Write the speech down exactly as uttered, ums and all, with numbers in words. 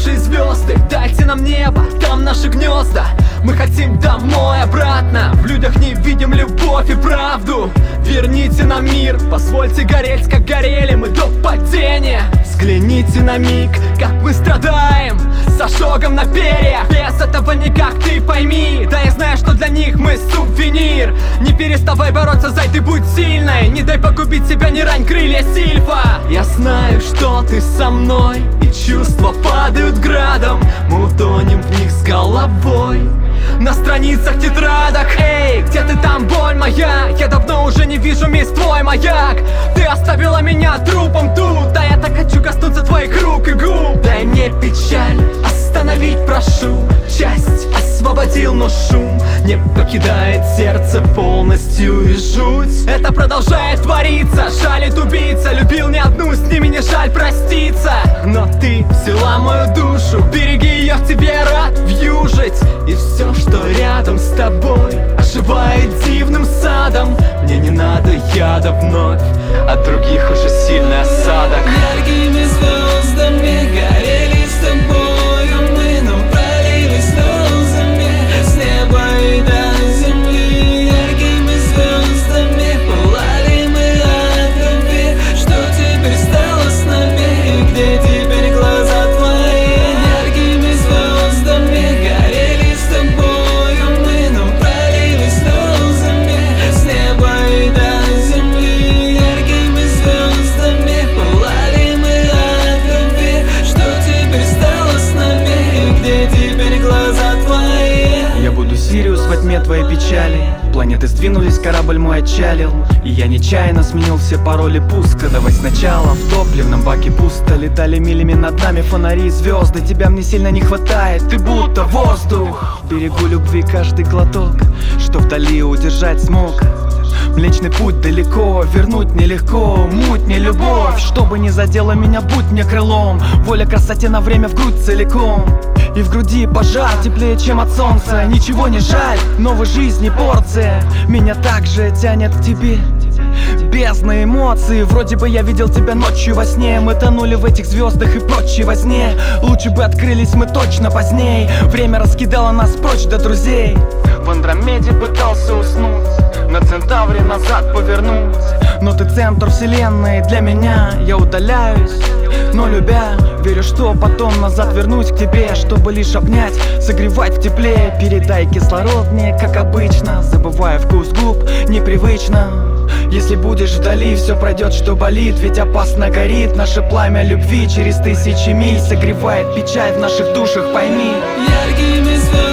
Пропавшие звезды, дайте нам небо, там наши гнезда. Мы хотим домой обратно, в людях не видим любовь и правду. Верните нам мир, позвольте гореть, как горели мы до падения. Взгляните на миг, как мы страдаем, с ожогом на перьях. Без этого никак, ты пойми. Да я знаю, что для них мы сувенир. Не переставай бороться, зай, ты будь сильной. Не дай погубить себя, не рань крылья сильфа. Я знаю, что ты со мной, и чувства падают градом. Мы утонем в них с головой на страницах тетрадок. Эй, где ты там, боль моя? Я давно уже не вижу мисс твой маяк. Ты оставила меня трупом тут, а я так хочу коснуться твоих рук и губ. Дай мне печаль остановить, прошу. Часть освободил, но шум не покидает сердце полностью, и жуть это продолжает твориться. Жалит убийца, любил не одну, с ними не жаль проститься. Но ты взяла мою душу, береги ее, в тебе рад вьюжить. И все, что рядом с тобой, оживает дивным садом. Мне не надо яда вновь, от других уже сильный осадок. Яркими звездами горели с тобою мы, но пролились слезами с неба и до земли. Яркими звездами пылали мы от любви. Что теперь стало с нами, и где теперь глаза твои? Яркими звездами горели с тобою мы, но пролились слезами с неба и до земли. Яркими звездами пылали мы от любви. Что теперь стало с нами, и где теперь глаза твои? Я буду Сириус во тьме твоей печали. Планеты сдвинулись, корабль мой отчалил, и я нечаянно сменил все пароли пуска. Давай сначала, в топливном баке пусто. Летали милями над нами фонари и звезды. Тебя мне сильно не хватает, ты будто воздух. Берегу любви каждый глоток, что вдали удержать смог. Млечный путь далеко, вернуть нелегко. Муть не любовь, чтобы не задела меня, будь мне крылом. Воля красоте на время в грудь целиком. И в груди пожар теплее, чем от солнца. Ничего не жаль, новой жизни порция. Меня также тянет к тебе, бездна эмоций. Вроде бы я видел тебя ночью во сне. Мы тонули в этих звездах и прочей возне. Лучше бы открылись мы точно поздней. Время раскидало нас прочь до друзей. В Андромеде пытался уснуть, на Центавре назад повернуть. Но ты центр вселенной для меня. Я удаляюсь, но любя, верю, что потом назад вернусь к тебе, чтобы лишь обнять, согревать в тепле. Передай кислород мне, как обычно, забывая вкус губ, непривычно. Если будешь вдали, все пройдет, что болит. Ведь опасно горит наше пламя любви. Через тысячи миль согревает печаль в наших душах, пойми. Яркими звездами